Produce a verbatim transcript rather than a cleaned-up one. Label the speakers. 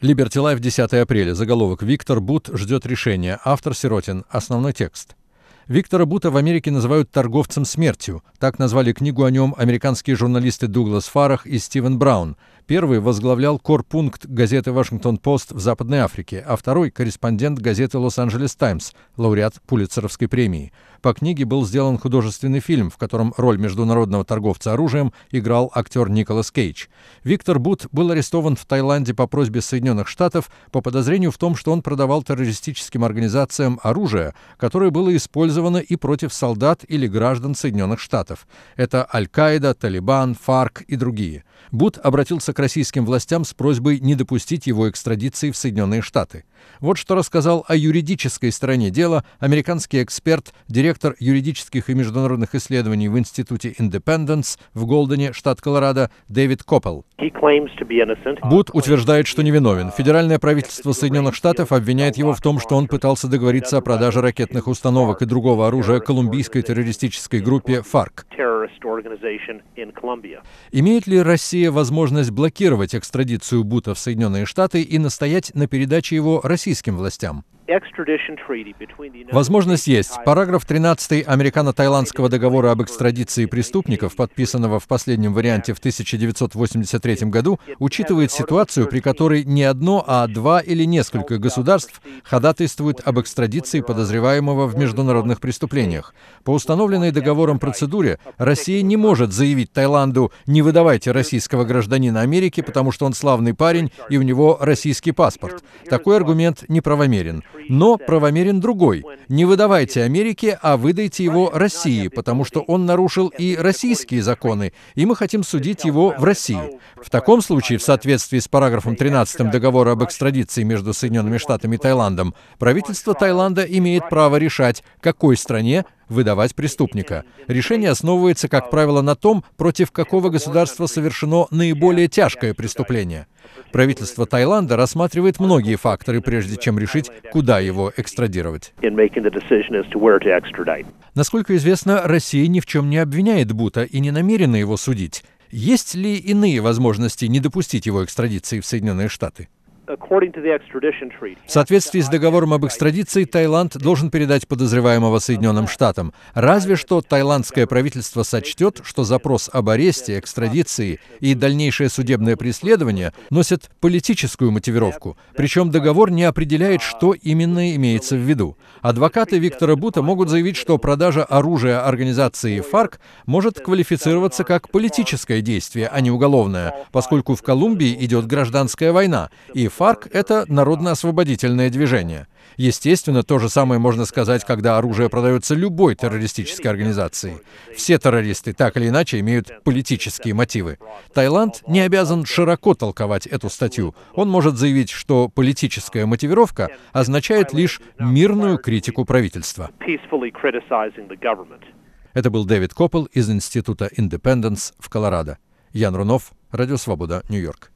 Speaker 1: Liberty Life, десятое апреля. Заголовок: Виктор Бут ждет решения. Автор Сиротин. Основной текст. Виктора Бута в Америке называют торговцем смертью. Так назвали книгу о нем американские журналисты Дуглас Фарах и Стивен Браун. Первый возглавлял корпункт газеты «Вашингтон-Пост» в Западной Африке, а второй — корреспондент газеты «Лос-Анджелес Таймс», лауреат Пулитцеровской премии. По книге был сделан художественный фильм, в котором роль международного торговца оружием играл актер Николас Кейдж. Виктор Бут был арестован в Таиланде по просьбе Соединенных Штатов по подозрению в том, что он продавал террористическим организациям оружие, которое было использовано и против солдат или граждан Соединенных Штатов. Это Аль-Каида, Талибан, ФАРК и другие. Бут обратился к российским властям с просьбой не допустить его экстрадиции в Соединенные Штаты. Вот что рассказал о юридической стороне дела американский эксперт, директор юридических и международных исследований в Институте Индепенденс в Голдене, штат Колорадо, Дэвид Коппел. Бут утверждает, что невиновен. Федеральное правительство Соединенных Штатов обвиняет его в том, что он пытался договориться о продаже ракетных установок и другого оружия колумбийской террористической группе ФАРК. Имеет ли Россия возможность блокировать экстрадицию Бута в Соединенные Штаты и настоять на передаче его российским властям? Возможность есть. Параграф тринадцатый Американо-Таиландского договора об экстрадиции преступников, подписанного в последнем варианте в тысяча девятьсот восемьдесят третьем году, учитывает ситуацию, при которой не одно, а два или несколько государств ходатайствуют об экстрадиции подозреваемого в международных преступлениях. По установленной договором процедуре Россия не может заявить Таиланду: «Не выдавайте российского гражданина Америки, потому что он славный парень и у него российский паспорт». Такой аргумент неправомерен. Но правомерен другой: не выдавайте Америке, а выдайте его России, потому что он нарушил и российские законы, и мы хотим судить его в России. В таком случае, в соответствии с параграфом тринадцатым договора об экстрадиции между Соединенными Штатами и Таиландом, правительство Таиланда имеет право решать, какой стране выдавать преступника. Решение основывается, как правило, на том, против какого государства совершено наиболее тяжкое преступление. Правительство Таиланда рассматривает многие факторы, прежде чем решить, куда его экстрадировать. Насколько известно, Россия ни в чем не обвиняет Бута и не намерена его судить. Есть ли иные возможности не допустить его экстрадиции в Соединенные Штаты? В соответствии с договором об экстрадиции, Таиланд должен передать подозреваемого Соединенным Штатам. Разве что таиландское правительство сочтет, что запрос об аресте, экстрадиции и дальнейшее судебное преследование носят политическую мотивировку. Причем договор не определяет, что именно имеется в виду. Адвокаты Виктора Бута могут заявить, что продажа оружия организации ФАРК может квалифицироваться как политическое действие, а не уголовное, поскольку в Колумбии идет гражданская война, и ФАРК — это народно-освободительное движение. Естественно, то же самое можно сказать, когда оружие продается любой террористической организации. Все террористы так или иначе имеют политические мотивы. Таиланд не обязан широко толковать эту статью. Он может заявить, что политическая мотивировка означает лишь мирную критику правительства. Это был Дэвид Коппел из Института Индепенденс в Колорадо. Ян Рунов, Радио Свобода, Нью-Йорк.